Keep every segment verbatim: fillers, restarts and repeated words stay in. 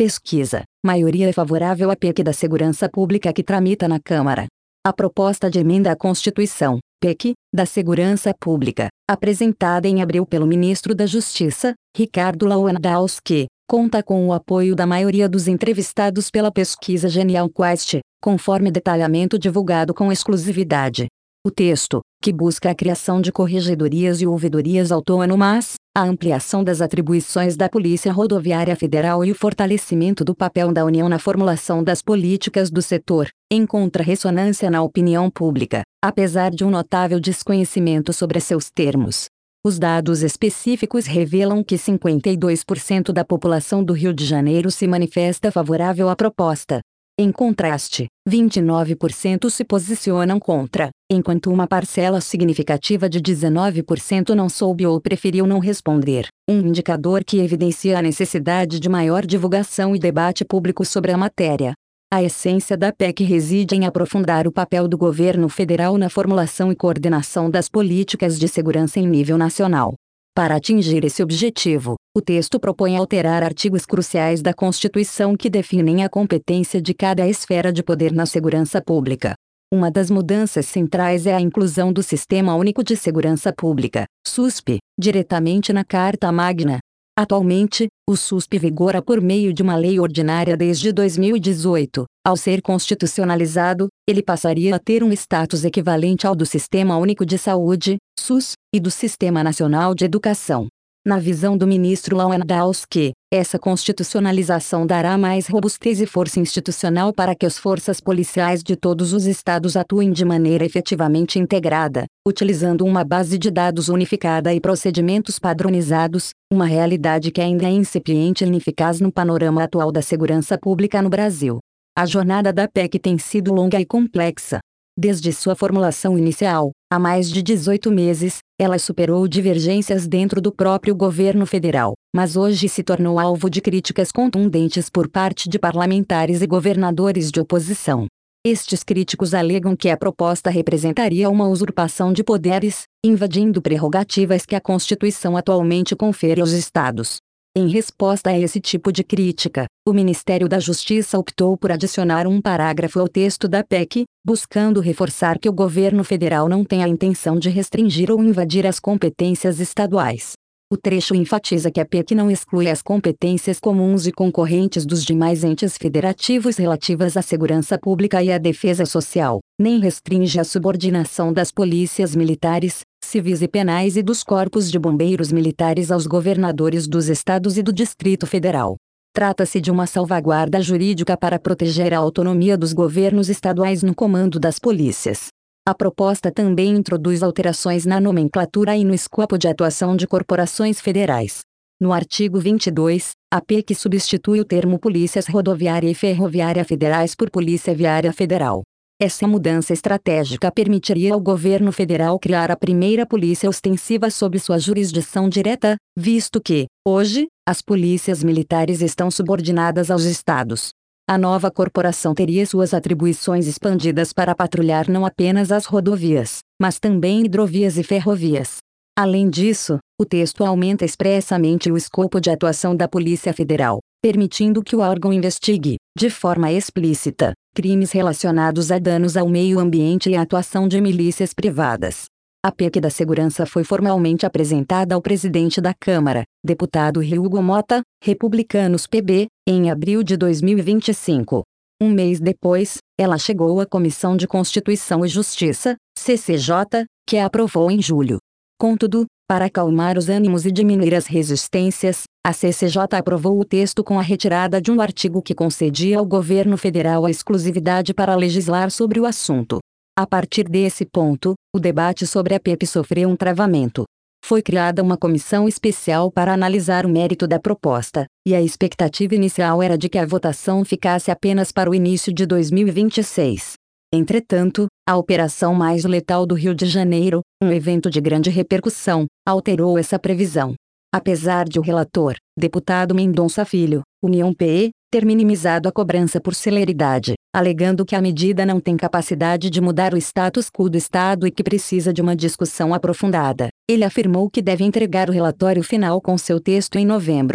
Pesquisa. Maioria favorável à P E C da Segurança Pública que tramita na Câmara. A proposta de emenda à Constituição, P E C, da Segurança Pública, apresentada em abril pelo ministro da Justiça, Ricardo Lewandowski, conta com o apoio da maioria dos entrevistados pela pesquisa Genial Quest, conforme detalhamento divulgado com exclusividade. O texto, que busca a criação de corregedorias e ouvidorias autônomas, a ampliação das atribuições da Polícia Rodoviária Federal e o fortalecimento do papel da União na formulação das políticas do setor, encontra ressonância na opinião pública, apesar de um notável desconhecimento sobre seus termos. Os dados específicos revelam que cinquenta e dois por cento da população do Rio de Janeiro se manifesta favorável à proposta. Em contraste, vinte e nove por cento se posicionam contra, enquanto uma parcela significativa de dezenove por cento não soube ou preferiu não responder, um indicador que evidencia a necessidade de maior divulgação e debate público sobre a matéria. A essência da P E C reside em aprofundar o papel do governo federal na formulação e coordenação das políticas de segurança em nível nacional. Para atingir esse objetivo, o texto propõe alterar artigos cruciais da Constituição que definem a competência de cada esfera de poder na segurança pública. Uma das mudanças centrais é a inclusão do Sistema Único de Segurança Pública, SUSP, diretamente na Carta Magna. Atualmente, o SUSP vigora por meio de uma lei ordinária desde dois mil e dezoito. Ao ser constitucionalizado, ele passaria a ter um status equivalente ao do Sistema Único de Saúde, SUS, e do Sistema Nacional de Educação. Na visão do ministro Lewandowski, essa constitucionalização dará mais robustez e força institucional para que as forças policiais de todos os estados atuem de maneira efetivamente integrada, utilizando uma base de dados unificada e procedimentos padronizados, uma realidade que ainda é incipiente e ineficaz no panorama atual da segurança pública no Brasil. A jornada da P E C tem sido longa e complexa. Desde sua formulação inicial, há mais de dezoito meses, ela superou divergências dentro do próprio governo federal, mas hoje se tornou alvo de críticas contundentes por parte de parlamentares e governadores de oposição. Estes críticos alegam que a proposta representaria uma usurpação de poderes, invadindo prerrogativas que a Constituição atualmente confere aos estados. Em resposta a esse tipo de crítica, o Ministério da Justiça optou por adicionar um parágrafo ao texto da P E C, buscando reforçar que o governo federal não tem a intenção de restringir ou invadir as competências estaduais. O trecho enfatiza que a P E C não exclui as competências comuns e concorrentes dos demais entes federativos relativas à segurança pública e à defesa social, nem restringe a subordinação das polícias militares, civis e penais e dos corpos de bombeiros militares aos governadores dos estados e do Distrito Federal. Trata-se de uma salvaguarda jurídica para proteger a autonomia dos governos estaduais no comando das polícias. A proposta também introduz alterações na nomenclatura e no escopo de atuação de corporações federais. No artigo vinte e dois, a P E C substitui o termo Polícias Rodoviária e Ferroviária Federais por Polícia Viária Federal. Essa mudança estratégica permitiria ao governo federal criar a primeira polícia ostensiva sob sua jurisdição direta, visto que, hoje, as polícias militares estão subordinadas aos estados. A nova corporação teria suas atribuições expandidas para patrulhar não apenas as rodovias, mas também hidrovias e ferrovias. Além disso, o texto aumenta expressamente o escopo de atuação da Polícia Federal, permitindo que o órgão investigue, de forma explícita, crimes relacionados a danos ao meio ambiente e a atuação de milícias privadas. A P E C da Segurança foi formalmente apresentada ao presidente da Câmara, deputado Hugo Mota, Republicanos P B, em abril de dois mil e vinte e cinco. Um mês depois, ela chegou à Comissão de Constituição e Justiça, C C J, que a aprovou em julho. Contudo, para acalmar os ânimos e diminuir as resistências, a C C J aprovou o texto com a retirada de um artigo que concedia ao governo federal a exclusividade para legislar sobre o assunto. A partir desse ponto, o debate sobre a P E C sofreu um travamento. Foi criada uma comissão especial para analisar o mérito da proposta, e a expectativa inicial era de que a votação ficasse apenas para o início de dois mil e vinte e seis. Entretanto, a Operação Mais Letal do Rio de Janeiro, um evento de grande repercussão, alterou essa previsão. Apesar de o relator, deputado Mendonça Filho, União P E, ter minimizado a cobrança por celeridade, alegando que a medida não tem capacidade de mudar o status quo do Estado e que precisa de uma discussão aprofundada, ele afirmou que deve entregar o relatório final com seu texto em novembro.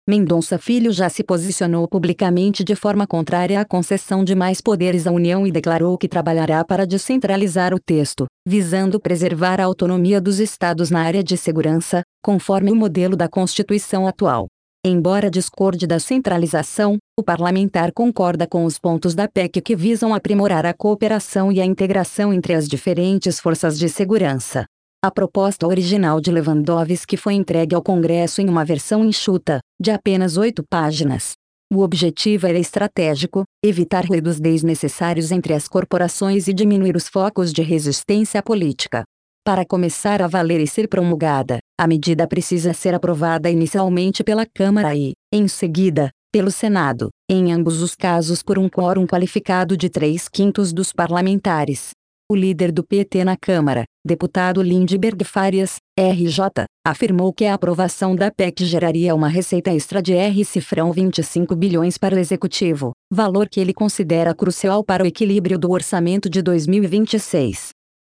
Mendonça Filho já se posicionou publicamente de forma contrária à concessão de mais poderes à União e declarou que trabalhará para descentralizar o texto, visando preservar a autonomia dos estados na área de segurança, conforme o modelo da Constituição atual. Embora discorde da centralização, o parlamentar concorda com os pontos da P E C que visam aprimorar a cooperação e a integração entre as diferentes forças de segurança. A proposta original de Lewandowski foi entregue ao Congresso em uma versão enxuta, de apenas oito páginas. O objetivo era estratégico: evitar ruídos desnecessários entre as corporações e diminuir os focos de resistência política. Para começar a valer e ser promulgada, a medida precisa ser aprovada inicialmente pela Câmara e, em seguida, pelo Senado, em ambos os casos por um quórum qualificado de três quintos dos parlamentares. O líder do P T na Câmara, deputado Lindbergh Farias, R J, afirmou que a aprovação da P E C geraria uma receita extra de R$ vinte e cinco bilhões para o Executivo, valor que ele considera crucial para o equilíbrio do orçamento de dois mil e vinte e seis.